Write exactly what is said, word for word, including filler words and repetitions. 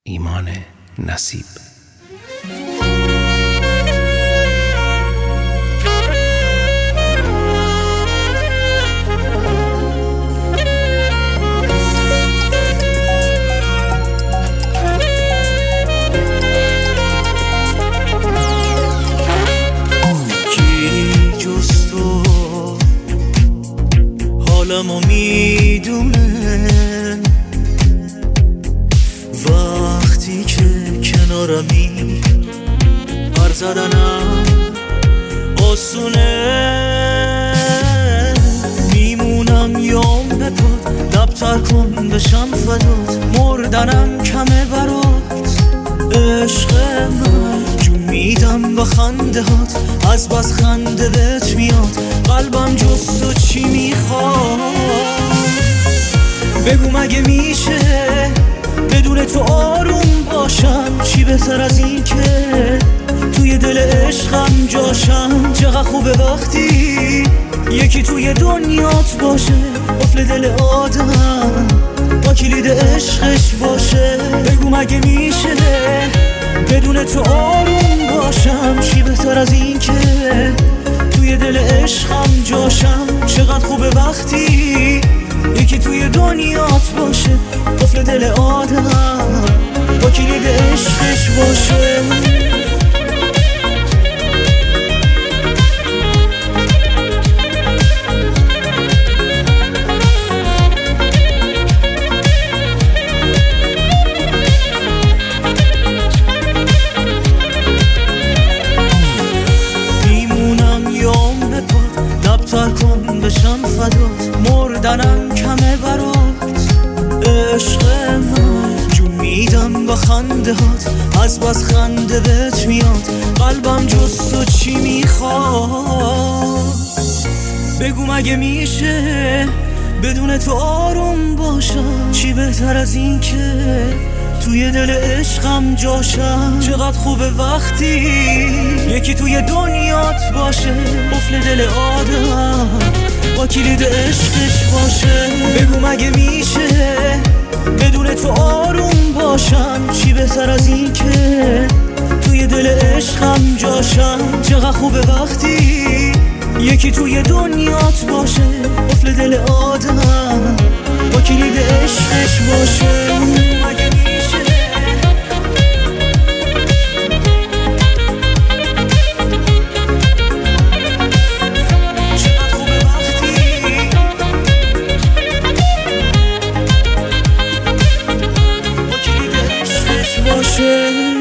ایمان نصیب. حالمو میدونه وقتی که کنارمی، حرف زدنم آسونه. میمونم یام به پات، دبتر کن بشم فدات، مردنم کمه برات. عشق من جون میدم با خنده هات، از بس خنده بهت میاد قلبم جز تو چی میخواد. بگو مگه میشه بدون تو آروم باشم؟ چی بهتر از این که توی دل عشقم جاشم؟ چقدر خوبه وقتی یکی توی دنیات باشه، قفل دل آدم با کلید عشقش باشه. بگو مگه میشه بدون تو آروم باشم؟ چی بهتر از این که توی دل عشقم جاشم؟ چقدر خوبه وقتی یکی توی دنیات باشه، قفل دل آدم با کلید عشقش باشه. دبتر کن بشم فدات، مردنم کمه برات. عشق من جون میدم با خنده هات، از بس خنده بهت میاد قلبم جز تو چی میخواد. بگو مگه میشه بدون تو آروم باشم؟ چی بهتر از این که توی دل عشقم جاشم؟ چقدر خوبه وقتی یکی توی دنیات باشه، قفل دل آدم با کلید عشقش باشه. بگو مگه میشه بدون تو آروم باشم؟ چی بهتر از این که توی دل عشقم جاشم؟ چقدر خوبه وقتی یکی توی دنیات باشه، قفل دل آدم با کلید عشقش باشه. مگه میشه باشه.